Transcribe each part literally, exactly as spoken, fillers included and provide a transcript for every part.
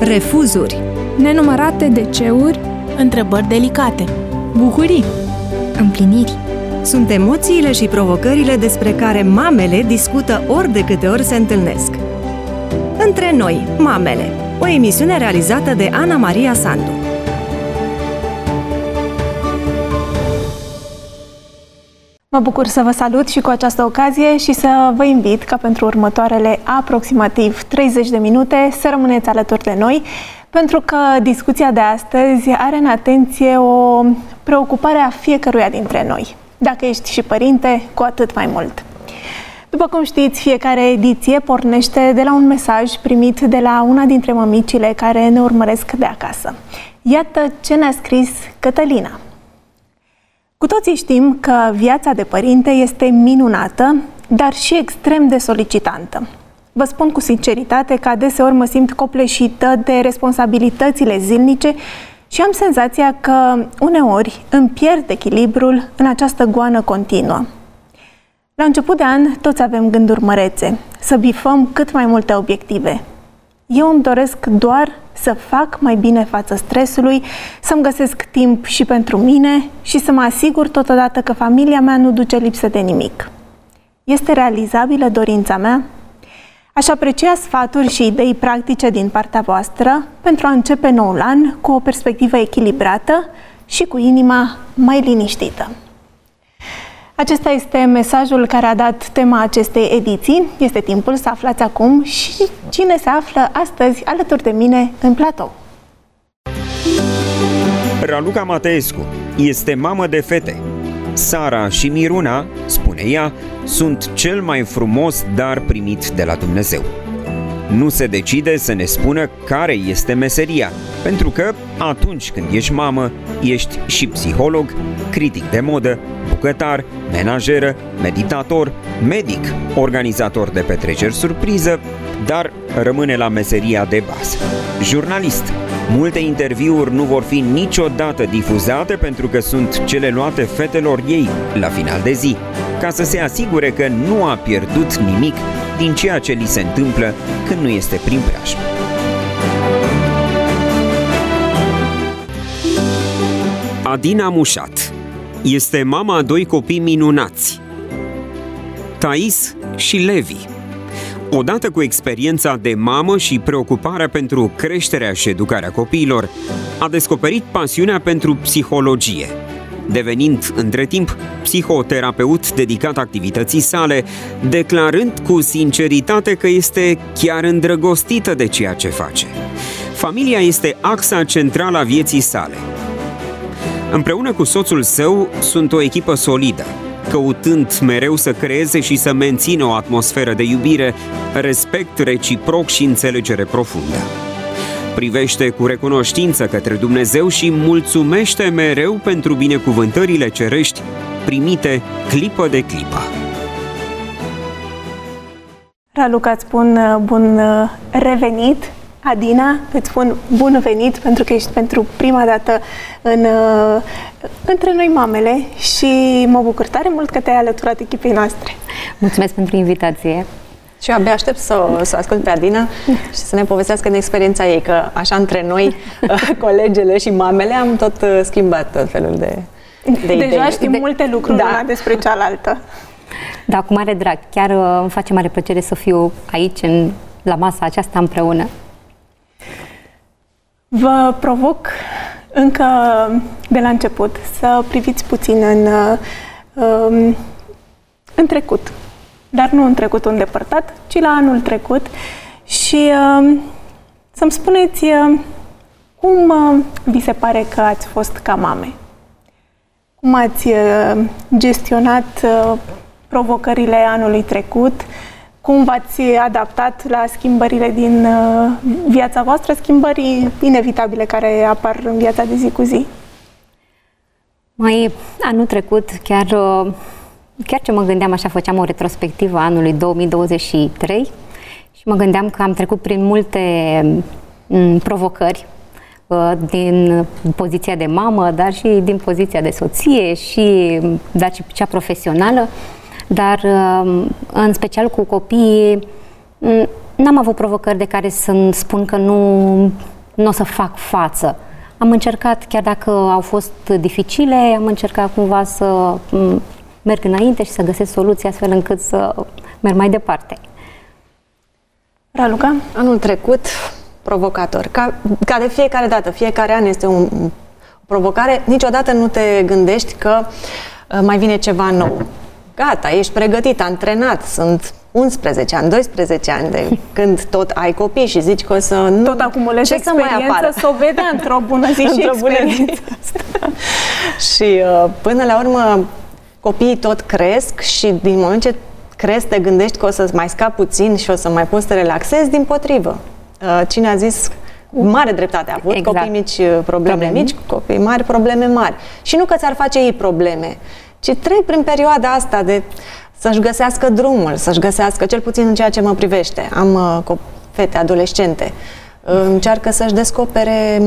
refuzuri, nenumărate deceuri, întrebări delicate, bucurii, împliniri. sunt emoțiile și provocările despre care mamele discută ori de câte ori se întâlnesc. Între noi, mamele, o emisiune realizată de Ana Maria Sandu. Mă bucur să vă salut și cu această ocazie și să vă invit ca pentru următoarele aproximativ treizeci de minute să rămâneți alături de noi, pentru că discuția de astăzi are în atenție o preocupare a fiecăruia dintre noi. Dacă ești și părinte, cu atât mai mult. După cum știți, fiecare ediție pornește de la un mesaj primit de la una dintre mămicile care ne urmăresc de acasă. Iată ce ne-a scris Cătălina. Cu toții știm că viața de părinte este minunată, dar și extrem de solicitantă. Vă spun cu sinceritate că adeseori mă simt copleșită de responsabilitățile zilnice și am senzația că uneori îmi pierd echilibrul în această goană continuă. La început de an toți avem gânduri mărețe, să bifăm cât mai multe obiective. Eu îmi doresc doar să fac mai bine față stresului, să-mi găsesc timp și pentru mine și să mă asigur totodată că familia mea nu duce lipsă de nimic. Este realizabilă dorința mea? Aș aprecia sfaturi și idei practice din partea voastră pentru a începe noul an cu o perspectivă echilibrată și cu inima mai liniștită. Acesta este mesajul care a dat tema acestei ediții. Este timpul să aflați acum și cine se află astăzi alături de mine în platou. Raluca Mateescu este mamă de fete. Sara și Miruna, spune ea, sunt cel mai frumos dar primit de la Dumnezeu. Nu se decide să ne spună care este meseria, pentru că atunci când ești mamă, ești și psiholog, critic de modă, bucătar, menajeră, meditator, medic, organizator de petreceri surpriză, dar rămâne la meseria de bază. Jurnalist. Multe interviuri nu vor fi niciodată difuzate pentru că sunt cele luate fetelor ei la final de zi, ca să se asigure că nu a pierdut nimic din ceea ce li se întâmplă când nu este prin preajmă. Adina Mușat este mama a doi copii minunați, Thais și Levi. Odată cu experiența de mamă și preocuparea pentru creșterea și educarea copiilor, a descoperit pasiunea pentru psihologie, devenind între timp psihoterapeut dedicat activității sale, declarând cu sinceritate că este chiar îndrăgostită de ceea ce face. Familia este axa centrală a vieții sale. Împreună cu soțul său sunt o echipă solidă, căutând mereu să creeze și să mențină o atmosferă de iubire, respect reciproc și înțelegere profundă. Privește cu recunoștință către Dumnezeu și mulțumește mereu pentru binecuvântările cerești primite clipă de clipă. Raluca, îți spun bun revenit. Adina, îți spun bun venit pentru că ești pentru prima dată în, între noi mamele și mă bucur tare mult că te-ai alăturat echipei noastre. Mulțumesc pentru invitație. Și eu abia aștept să, să ascult pe Adina și să ne povestească în experiența ei, că așa între noi, colegele și mamele, am tot schimbat tot felul de, de idei. Deja știm de... multe lucruri da. una despre cealaltă. Da, cu mare drag. Chiar îmi face mare plăcere să fiu aici, în, la masa aceasta împreună. Vă provoc încă de la început să priviți puțin în, în trecut, dar nu în trecutul îndepărtat, ci la anul trecut și să-mi spuneți cum vi se pare că ați fost ca mame. Cum ați gestionat provocările anului trecut, cum v-ați adaptat la schimbările din viața voastră, schimbări inevitabile care apar în viața de zi cu zi? Mai anul trecut, chiar, chiar ce mă gândeam, așa făceam o retrospectivă a anului două mii douăzeci și trei și mă gândeam că am trecut prin multe provocări din poziția de mamă, dar și din poziția de soție și dar și cea profesională. Dar în special cu copiii n-am avut provocări de care să spun că nu, nu o să fac față. Am încercat, chiar dacă au fost dificile, am încercat cumva să merg înainte și să găsesc soluții astfel încât să merg mai departe. Raluca? Anul trecut, provocator. Ca, ca de fiecare dată, fiecare an este un, o provocare. Niciodată nu te gândești că uh, mai vine ceva nou. Gata, ești pregătit, antrenat, sunt unsprezece ani, doisprezece ani de când tot ai copii și zici că o să... Nu, tot acumulezi experiență, să o vedea într-o bună zi și experiență. Și uh, până la urmă copiii tot cresc și din moment ce crezi, te gândești că o să mai scapi puțin și o să mai poți să te relaxezi, dimpotrivă. Uh, cine a zis mare dreptate a avut, exact. Copii mici, probleme, probleme mici, copii mari, probleme mari. Și nu că ți-ar face ei probleme, ci trec prin perioada asta de să-și găsească drumul, să-și găsească, cel puțin în ceea ce mă privește. Am uh, fete adolescente, uh, încearcă să-și descopere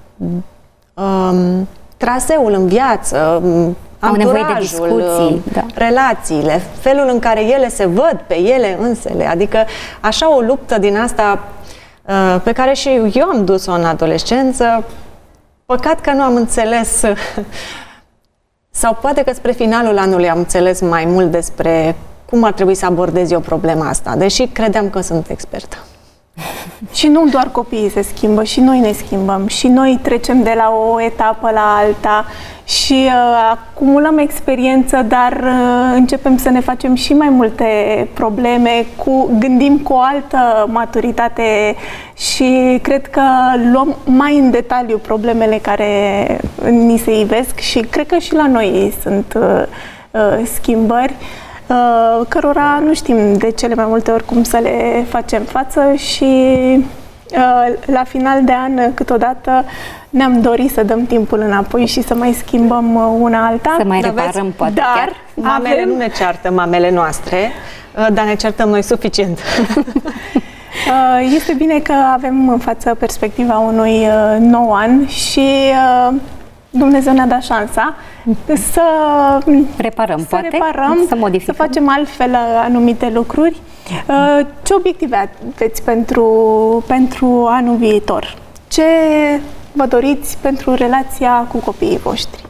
uh, traseul în viață, uh, au nevoie de discuții, da. Relațiile, felul în care ele se văd pe ele însele, adică așa o luptă din asta uh, pe care și eu am dus-o în adolescență. Păcat că nu am înțeles sau poate că spre finalul anului am înțeles mai mult despre cum ar trebui să abordez eu problema asta, deși credeam că sunt expertă. Și nu doar copiii se schimbă, și noi ne schimbăm, și noi trecem de la o etapă la alta și uh, acumulăm experiență, dar uh, începem să ne facem și mai multe probleme, cu, gândim cu o altă maturitate și cred că luăm mai în detaliu problemele care ni se ivesc și cred că și la noi sunt uh, uh, schimbări cărora nu știm de cele mai multe ori cum să le facem față și la final de an câteodată ne-am dorit să dăm timpul înapoi și să mai schimbăm una alta. Să mai reparăm, poate dar chiar. Mamele avem... nu ne ceartă, mamele noastre, dar ne certăm noi suficient. Este bine că avem în față perspectiva unui nou an și Dumnezeu ne-a dat șansa să reparăm, să, poate, reparăm, să modificăm, să facem altfel anumite lucruri. Ce obiective aveți pentru, pentru anul viitor? Ce vă doriți pentru relația cu copiii voștri?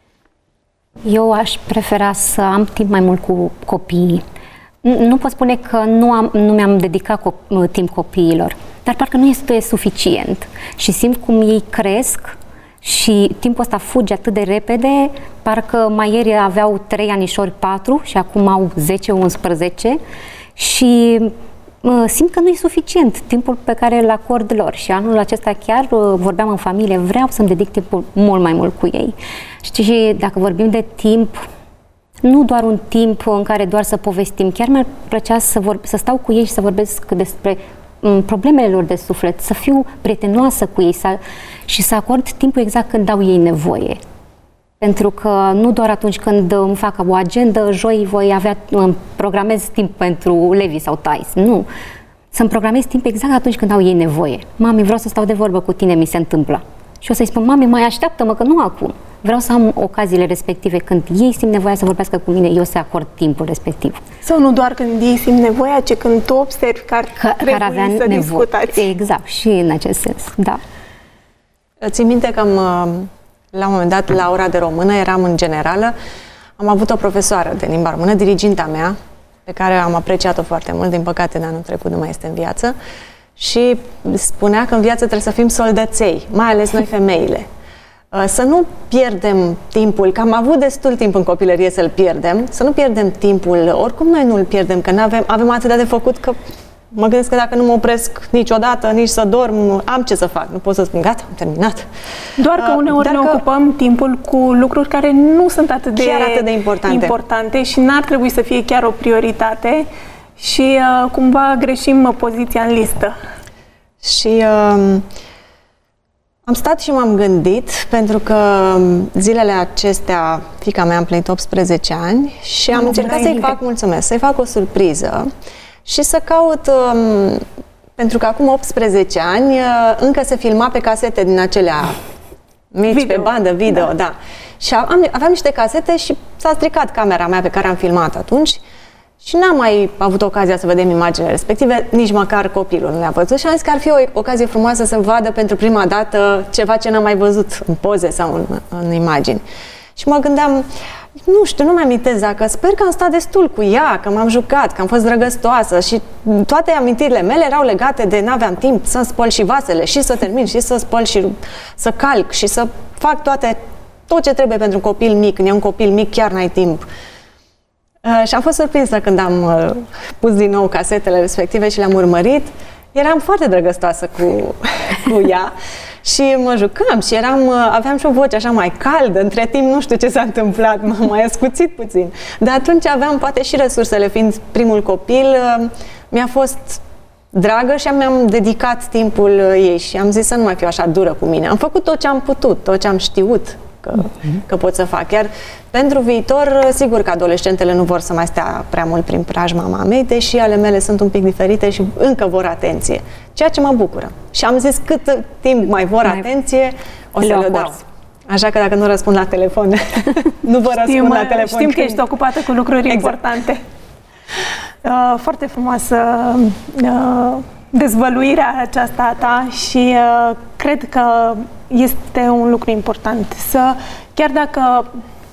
Eu aș prefera să am timp mai mult cu copiii. Nu pot spune că nu, am, nu mi-am dedicat co- timp copiilor, dar parcă nu este suficient și simt cum ei cresc și timpul ăsta fuge atât de repede, parcă mai ieri aveau trei anișori, patru și acum au zece unsprezece și uh, simt că nu e suficient timpul pe care îl acord lor și anul acesta chiar uh, vorbeam în familie, vreau să-mi dedic timpul mult mai mult cu ei. Și dacă vorbim de timp, nu doar un timp în care doar să povestim, chiar mi-ar plăcea să, vor, să stau cu ei și să vorbesc despre problemele lor de suflet, să fiu prietenoasă cu ei să, și să acord timpul exact când au ei nevoie. Pentru că nu doar atunci când îmi fac o agendă, joi voi avea, îmi programez timp pentru Levi sau Thais. Nu. Să-mi programez timp exact atunci când au ei nevoie. Mami, vreau să stau de vorbă cu tine, mi se întâmplă. Și o să-i spun, mami, mai așteaptă-mă că nu acum. Vreau să am ocaziile respective când ei simt nevoia să vorbească cu mine, eu să acord timpul respectiv. Sau nu doar când ei simt nevoia, ci când tu observi că ar trebui care avea să nevo- discutați. Exact, și în acest sens, da. Țin minte că am, la un moment dat, la ora de română, eram în generală, am avut o profesoară de limba română, diriginta mea, pe care am apreciat-o foarte mult, din păcate de anul trecut nu mai este în viață, și spunea că în viață trebuie să fim soldăței, mai ales noi femeile. Să nu pierdem timpul, că am avut destul timp în copilărie să-l pierdem, să nu pierdem timpul, oricum noi nu-l pierdem, că avem, avem atât de făcut că mă gândesc că dacă nu mă opresc niciodată, nici să dorm, am ce să fac, nu pot să spun gata, am terminat. Doar că uneori uh, ne că ocupăm timpul cu lucruri care nu sunt atât de, atât de importante. importante și n-ar trebui să fie chiar o prioritate și uh, cumva greșim poziția în listă. Și uh, am stat și m-am gândit, pentru că zilele acestea fiica mea a împlinit optsprezece ani și am încercat să-i fac, mulțumesc, să-i fac o surpriză și să caut, um, pentru că acum optsprezece ani uh, încă se filma pe casete din acelea mici, video. Pe bandă, video, da. da. Și am, aveam niște casete și s-a stricat camera mea pe care am filmat atunci Și n-am mai avut ocazia să vedem imaginile respective, nici măcar copilul nu le-a văzut și am zis că ar fi o ocazie frumoasă să vadă pentru prima dată ceva ce n-am mai văzut în poze sau în, în imagini. Și mă gândeam, nu știu, nu mi-amintesc dacă, sper că am stat destul cu ea, că m-am jucat, că am fost drăgăstoasă și toate amintirile mele erau legate de n-aveam timp să spăl și vasele și să termin și să spăl și să calc și să fac toate, tot ce trebuie pentru un copil mic. Când e un copil mic, chiar n-ai timp. Uh, și am fost surprinsă când am uh, pus din nou casetele respective și le-am urmărit. Eram foarte drăgăstoasă cu, cu ea și mă jucam și eram, uh, aveam și o voce așa mai caldă. Între timp nu știu ce s-a întâmplat, m-am mai ascuțit puțin. Dar atunci aveam poate și resursele, fiind primul copil, uh, mi-a fost dragă și mi-am dedicat timpul ei și am zis să nu mai fiu așa dură cu mine. Am făcut tot ce am putut, tot ce am știut că, uh-huh. că pot să fac. Iar pentru viitor, sigur că adolescentele nu vor să mai stea prea mult prin preajma mamei, deși ale mele sunt un pic diferite și încă vor atenție. Ceea ce mă bucură. Și am zis cât timp mai vor mai atenție, o să le dau. Așa că dacă nu răspund la telefon, nu vă răspund știm, la telefon. Știm că ești ocupată cu lucruri exact. importante. Uh, foarte frumoasă uh, dezvăluirea aceasta a ta și uh, cred că este un lucru important să, chiar dacă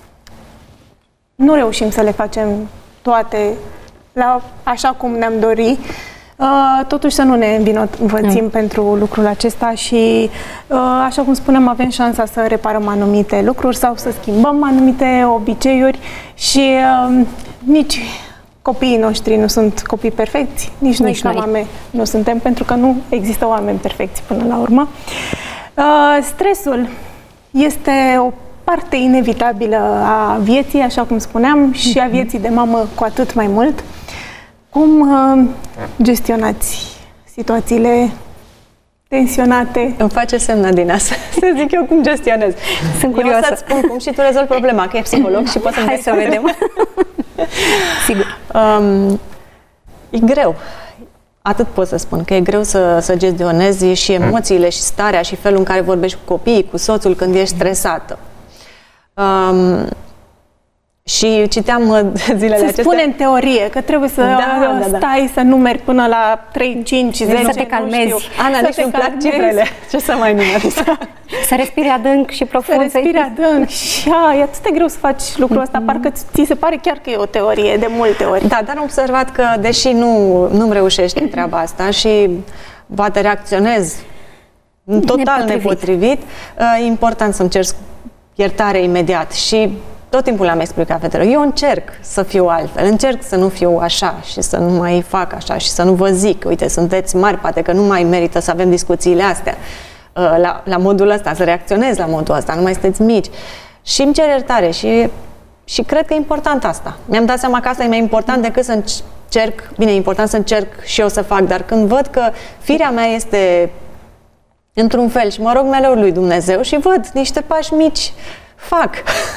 nu reușim să le facem toate la, așa cum ne-am dori, uh, totuși să nu ne învinovățim mm. pentru lucrul acesta și, uh, așa cum spuneam, avem șansa să reparăm anumite lucruri sau să schimbăm anumite obiceiuri și uh, nici copiii noștri nu sunt copii perfecți, nici, nici noi ca mame nu suntem, pentru că nu există oameni perfecți până la urmă. Uh, stresul este o parte inevitabilă a vieții, așa cum spuneam, și a vieții de mamă cu atât mai mult. Cum uh, gestionați situațiile tensionate? Îmi face semn, Adina, să zic eu cum gestionez. Sunt curioasă. Eu să-ți spun cum și tu rezolvi problema, că e psiholog și poți să-mi Hai să vedem. Sigur. Um, e greu. Atât pot să spun, că e greu să, să gestionezi și emoțiile și starea și felul în care vorbești cu copiii, cu soțul când ești stresată. Um, și citeam zilele acestea. Se spune în teorie că trebuie să da, da, da. stai, să numeri până la trei, cinci, zece, să te calmezi. Ana, nici nu plac cifrele. Ce să mai numerez? Să respiri adânc și profund. Să respiri adânc și a, e atât de greu să faci lucrul ăsta, mm-hmm. parcă ți se pare chiar că e o teorie, de multe ori. Da, dar am observat că, deși nu, nu-mi reușești treaba asta și poate reacționez total nepotrivit, nepotrivit e important să-mi cer iertare imediat și tot timpul am explicat fetelor. Eu încerc să fiu altfel, încerc să nu fiu așa și să nu mai fac așa și să nu vă zic, uite, sunteți mari, poate că nu mai merită să avem discuțiile astea la, la modul ăsta, să reacționez la modul ăsta, nu mai sunteți mici. Și îmi cer iertare și, și cred că e important asta. Mi-am dat seama că asta e mai important decât să încerc, bine, e important să încerc și eu să fac, dar când văd că firea mea este într-un fel și mă rog mereu lui Dumnezeu și văd niște pași mici, fac.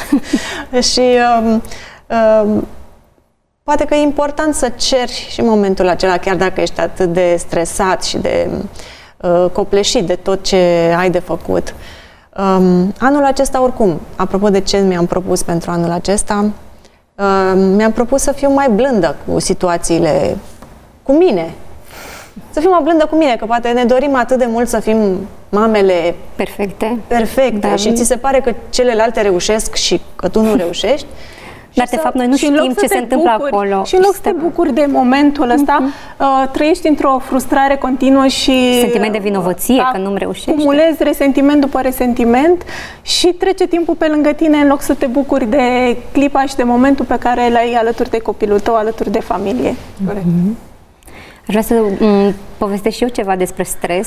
și um, um, poate că e important să ceri și în momentul acela, chiar dacă ești atât de stresat și de uh, copleșit de tot ce ai de făcut. Um, anul acesta, oricum, apropo de ce mi-am propus pentru anul acesta, uh, mi-am propus să fiu mai blândă cu situațiile, cu mine. Să fiu mai blândă cu mine, că poate ne dorim atât de mult să fim mamele perfecte, perfecte da. Și ți se pare că celelalte reușesc și că tu nu reușești. Dar de fapt noi nu știm ce se întâmplă bucuri, acolo. Și în loc să te bucuri de momentul ăsta, uh-huh. uh, trăiești într-o frustrare continuă și sentiment de vinovăție uh, că nu-mi reușești. Acumulezi resentiment după resentiment și trece timpul pe lângă tine în loc să te bucuri de clipa și de momentul pe care l-ai alături de copilul tău, alături de familie. Corect. Uh-huh. Aș vrea să m- povestesc și eu ceva despre stres.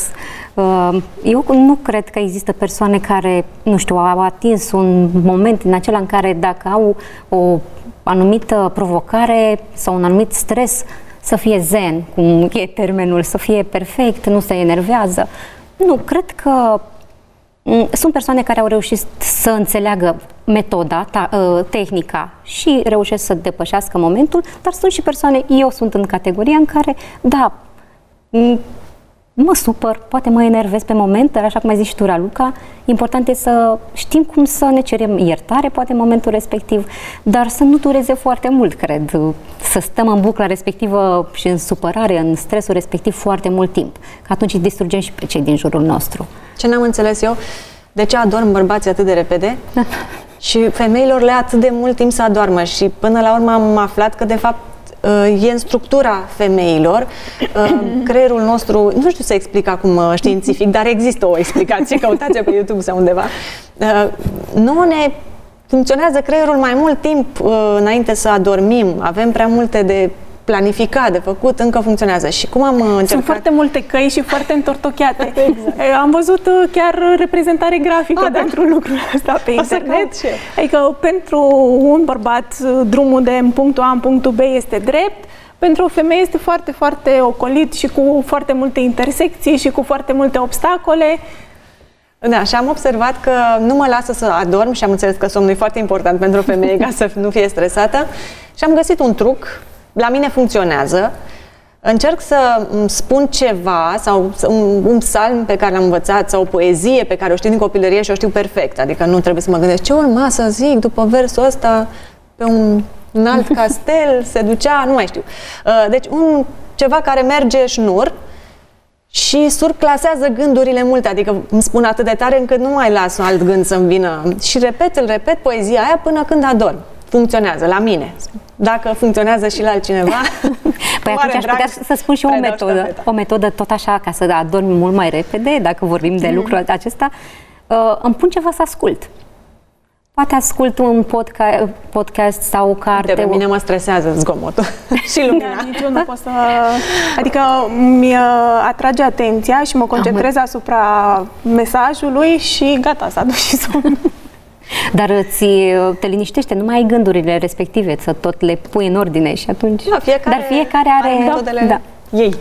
Eu nu cred că există persoane care, nu știu, au atins un moment în acela în care dacă au o anumită provocare sau un anumit stres, să fie zen, cum e termenul, să fie perfect, nu se enervează. Nu, cred că sunt persoane care au reușit să înțeleagă metoda, ta, tehnica și reușesc să depășească momentul, dar sunt și persoane, eu sunt în categoria în care, da, mă supăr, poate mă enervez pe moment, dar așa cum ai zis și tu, Raluca, important e să știm cum să ne cerem iertare, poate în momentul respectiv, dar să nu dureze foarte mult, cred. Să stăm în bucla respectivă și în supărare, în stresul respectiv foarte mult timp, că atunci îi distrugem și pe cei din jurul nostru. Ce n-am înțeles eu? De ce adorm bărbații atât de repede? Și femeilor le atât de mult timp să adoarmă și până la urmă am aflat că de fapt e în structura femeilor, creierul nostru, nu știu să explic acum științific, dar există o explicație, căutați pe YouTube sau undeva. Nu ne funcționează creierul mai mult timp înainte să adormim, avem prea multe de planificat, de făcut, încă funcționează. Și cum am încercat... Sunt foarte multe căi și foarte întortocheate. Exact. Am văzut chiar reprezentare grafică ah, pentru da. lucrul ăsta pe internet. Adică pentru un bărbat drumul de în punctul A în punctul B este drept, pentru o femeie este foarte, foarte ocolit și cu foarte multe intersecții și cu foarte multe obstacole. Da, și am observat că nu mă lasă să adorm și am înțeles că somnul e foarte important pentru o femeie ca să nu fie stresată și am găsit un truc. La mine funcționează. Încerc să spun ceva sau un, un psalm pe care l-am învățat sau o poezie pe care o știu din copilărie și o știu perfect. Adică nu trebuie să mă gândesc ce urma să zic după versul ăsta pe un, un alt castel se ducea, nu mai știu. Deci un, ceva care merge șnur și surclasează gândurile multe, adică îmi spun atât de tare încât nu mai las un alt gând să-mi vină. Și repet, îl repet poezia aia până când adorm. Funcționează la mine. Dacă funcționează și la altcineva... Păi atunci aș putea să spun și o metodă. O metodă tot așa, ca să adormi mult mai repede, dacă vorbim de mm. lucrul acesta, uh, îmi pun ceva să ascult. Poate ascult un podca- podcast sau o carte. De pe mine mă stresează zgomotul și lumina. Da, nici eu nu pot să... Adică mi atrage atenția și mă concentrez asupra mesajului și gata, s-a dus și somnul. Dar îți te liniștește, nu mai ai gândurile respective, să tot le pui în ordine și atunci... Da, fiecare dar fiecare are... metodele da. ei.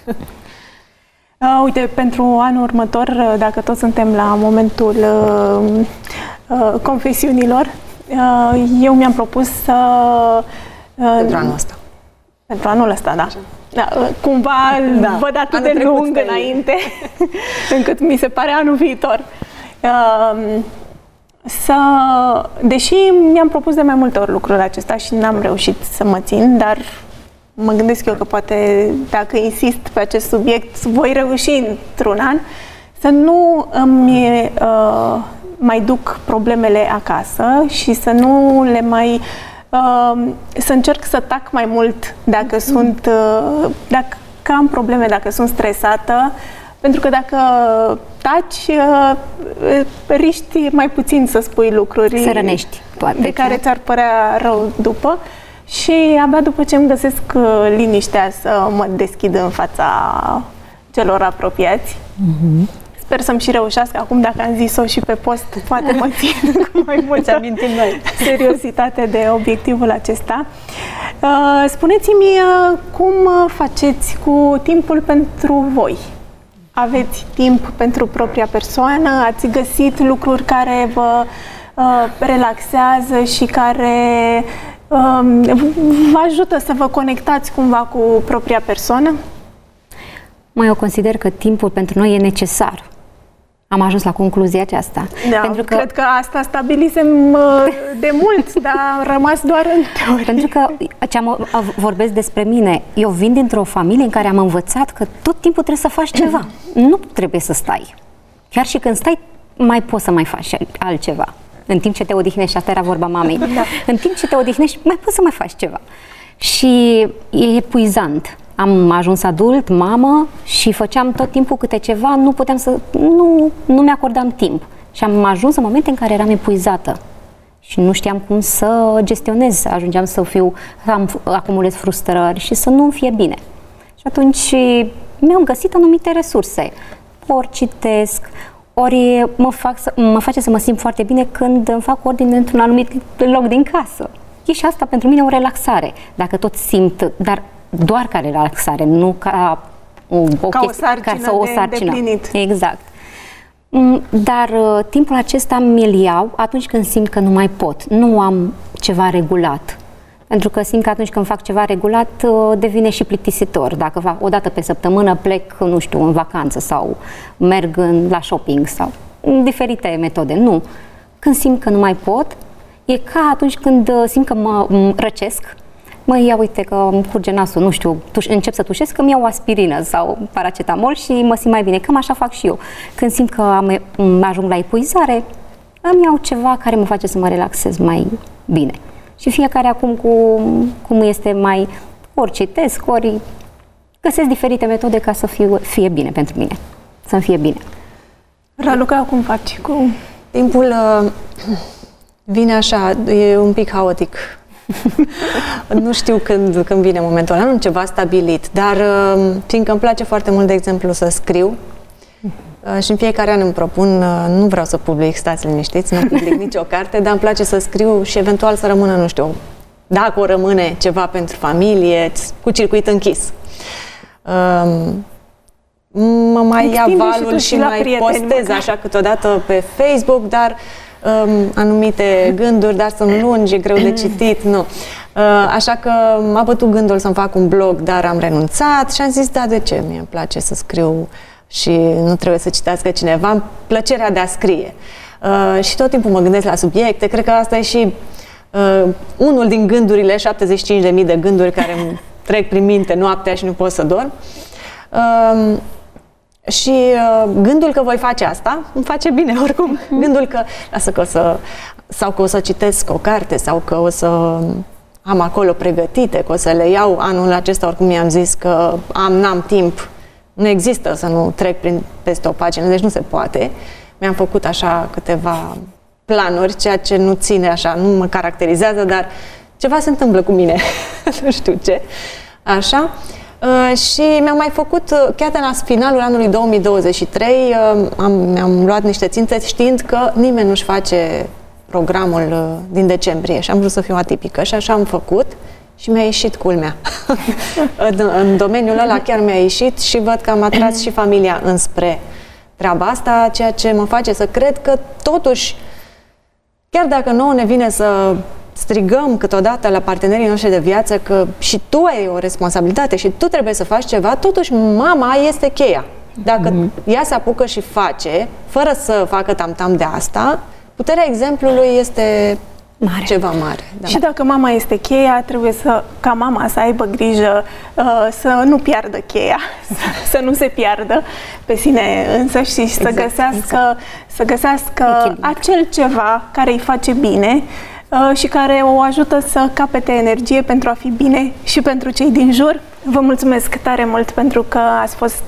Uh, uite, pentru anul următor, dacă toți suntem la momentul uh, uh, confesiunilor, uh, eu mi-am propus să... Uh, pentru anul ăsta. Pentru anul ăsta, da. Da, cumva da. văd atât anul de lung înainte, încât mi se pare anul viitor. Uh, Să, deși mi-am propus de mai multe ori lucrul acesta și n-am reușit să mă țin, dar mă gândesc eu că poate dacă insist pe acest subiect voi reuși într-un an, să nu îmi uh, mai duc problemele acasă și să nu le mai... Uh, să încerc să tac mai mult dacă sunt... Uh, dacă am probleme, dacă sunt stresată, pentru că dacă taci, riști mai puțin să spui lucruri să rănești toate, de care ți-ar părea rău după și abia după ce îmi găsesc liniștea să mă deschid în fața celor apropiați. Mm-hmm. Sper să-mi și reușească. Acum, dacă am zis-o și pe post, poate mă țin cu mai multă seriozitate de obiectivul acesta. Spuneți-mi cum faceți cu timpul pentru voi? Aveți timp pentru propria persoană? Ați găsit lucruri care vă uh, relaxează și care uh, vă ajută să vă conectați cumva cu propria persoană? Mai eu consider că timpul pentru noi e necesar. Am ajuns la concluzia aceasta. Da, pentru că, cred că asta stabilisem uh, de mult, dar am rămas doar în teorie. Pentru că ce am, vorbesc despre mine, eu vin dintr-o familie în care am învățat că tot timpul trebuie să faci ceva. Nu trebuie să stai. Chiar și când stai, mai poți să mai faci altceva. În timp ce te odihnești, asta era vorba mamei. Da. În timp ce te odihnești, mai poți să mai faci ceva. Și e epuizant. Am ajuns adult, mamă și făceam tot timpul câte ceva, nu puteam să, nu, nu mi-acordam timp. Și am ajuns în momente în care eram epuizată și nu știam cum să gestionez. Ajungeam să fiu, să am, acumulez frustrări și să nu fie bine. Și atunci mi-am găsit anumite resurse. Ori citesc, ori mă, fac să, mă face să mă simt foarte bine când îmi fac ordine într-un anumit loc din casă. E și asta pentru mine o relaxare. Dacă tot simt, dar doar ca relaxare, nu ca o, o, ca chestie, o sarcină, ca să o sarcină. De plinit. Exact. Dar uh, timpul acesta mi-l iau atunci când simt că nu mai pot. Nu am ceva regulat. Pentru că simt că atunci când fac ceva regulat, devine și plictisitor. Dacă fac o dată pe săptămână, plec, nu știu, în vacanță sau merg în, la shopping sau în diferite metode. Nu. Când simt că nu mai pot, e ca atunci când simt că mă răcesc, mă ia uite că îmi curge nasul, nu știu, tuș, încep să tușesc, că îmi iau aspirină sau paracetamol și mă simt mai bine. Cam așa fac și eu. Când simt că am, ajung la epuizare, îmi iau ceva care mă face să mă relaxez mai bine. Și fiecare acum cu, cum este mai, ori citesc, ori găsesc diferite metode ca să fie, fie bine pentru mine, să-mi fie bine. Raluca, cum faci cu... Timpul uh, vine așa, e un pic haotic. Nu știu când, când vine momentul ăla, nu am ceva stabilit, dar uh, fiindcă îmi place foarte mult, de exemplu, să scriu, uh, și în fiecare an îmi propun, uh, nu vreau să public, stați liniștiți, nu public nicio carte, dar îmi place să scriu și eventual să rămână, nu știu, dacă o rămâne ceva pentru familie, cu circuit închis. Uh, mă mai ia valul și, și mai prieteni, postez măcar așa câteodată pe Facebook, dar um, anumite gânduri, dar sunt lungi, e greu de citit, nu. Uh, așa că m-a bătut gândul să-mi fac un blog, dar am renunțat și am zis, da, de ce? Mie îmi place să scriu și nu trebuie să citească cineva, am plăcerea de a scrie. Uh, și tot timpul mă gândesc la subiecte, cred că asta e și uh, unul din gândurile, șaptezeci și cinci de mii de gânduri care îmi trec prin minte noaptea și nu pot să dorm. Uh, Și uh, gândul că voi face asta îmi face bine oricum. Gândul că lasă că o să, sau că o să citesc o carte sau că o să am acolo pregătite, că o să le iau anul acesta, oricum mi-am zis că am, n-am timp. Nu există să nu trec prin, peste o pagină, deci nu se poate. Mi-am făcut așa câteva planuri, ceea ce nu ține așa, nu mă caracterizează, dar ceva se întâmplă cu mine. Nu știu ce. Așa. Uh, și mi-am mai făcut, uh, chiar de la finalul anului două mii douăzeci și trei, uh, am, mi-am luat niște ținte știind că nimeni nu-și face programul uh, din decembrie și am vrut să fiu atipică și așa am făcut și mi-a ieșit culmea. în, în domeniul ăla chiar mi-a ieșit și văd că am atras și familia înspre treaba asta, ceea ce mă face să cred că totuși, chiar dacă nouă ne vine să strigăm câteodată la partenerii noștri de viață că și tu ai o responsabilitate și tu trebuie să faci ceva, totuși mama este cheia. Dacă mm-hmm. ea se apucă și face, fără să facă tam-tam de asta, puterea exemplului este mare. Ceva mare. Da. Și dacă mama este cheia, trebuie să, ca mama să aibă grijă uh, să nu piardă cheia, să, să nu se piardă pe sine însă și exact, să găsească, exact. să găsească acel ceva care îi face bine și care o ajută să capete energie pentru a fi bine și pentru cei din jur. Vă mulțumesc tare mult pentru că ați fost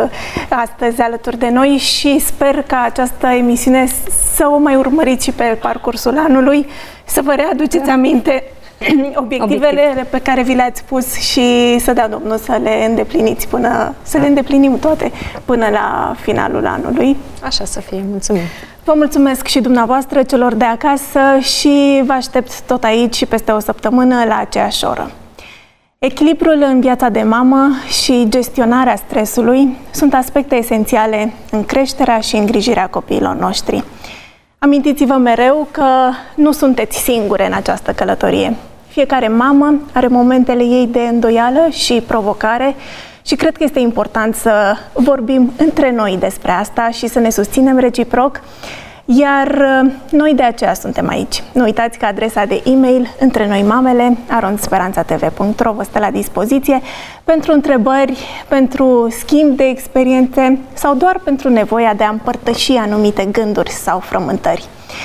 astăzi alături de noi și sper ca această emisiune să o mai urmăriți și pe parcursul anului, să vă readuceți aminte obiectivele Obiectiv. pe care vi le-ați pus și să dea Domnul să le îndepliniți până, să le îndeplinim toate până la finalul anului. Așa să fie, mulțumim! Vă mulțumesc și dumneavoastră, celor de acasă, și vă aștept tot aici și peste o săptămână la aceeași oră. Echilibrul în viața de mamă și gestionarea stresului sunt aspecte esențiale în creșterea și îngrijirea copiilor noștri. Amintiți-vă mereu că nu sunteți singure în această călătorie. Fiecare mamă are momentele ei de îndoială și provocare și cred că este important să vorbim între noi despre asta și să ne susținem reciproc, iar noi de aceea suntem aici. Nu uitați că adresa de e-mail între noi mamele arond speranța t v punct r o vă stă la dispoziție pentru întrebări, pentru schimb de experiențe sau doar pentru nevoia de a împărtăși anumite gânduri sau frământări.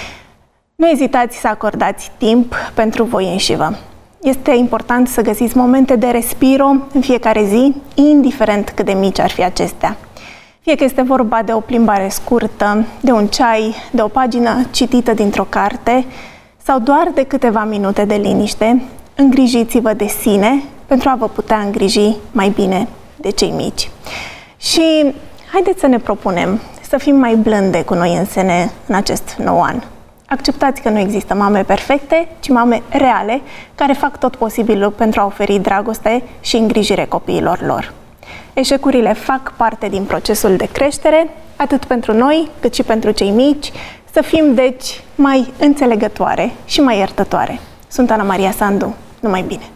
Nu ezitați să acordați timp pentru voi înșivă. Este important să găsiți momente de respiro în fiecare zi, indiferent cât de mici ar fi acestea. Fie că este vorba de o plimbare scurtă, de un ceai, de o pagină citită dintr-o carte sau doar de câteva minute de liniște, îngrijiți-vă de sine pentru a vă putea îngriji mai bine de cei mici. Și haideți să ne propunem să fim mai blânde cu noi însene în acest nou an. Acceptați că nu există mame perfecte, ci mame reale, care fac tot posibilul pentru a oferi dragoste și îngrijire copiilor lor. Eșecurile fac parte din procesul de creștere, atât pentru noi, cât și pentru cei mici. Să fim, deci, mai înțelegătoare și mai iertătoare. Sunt Ana Maria Sandu. Numai bine!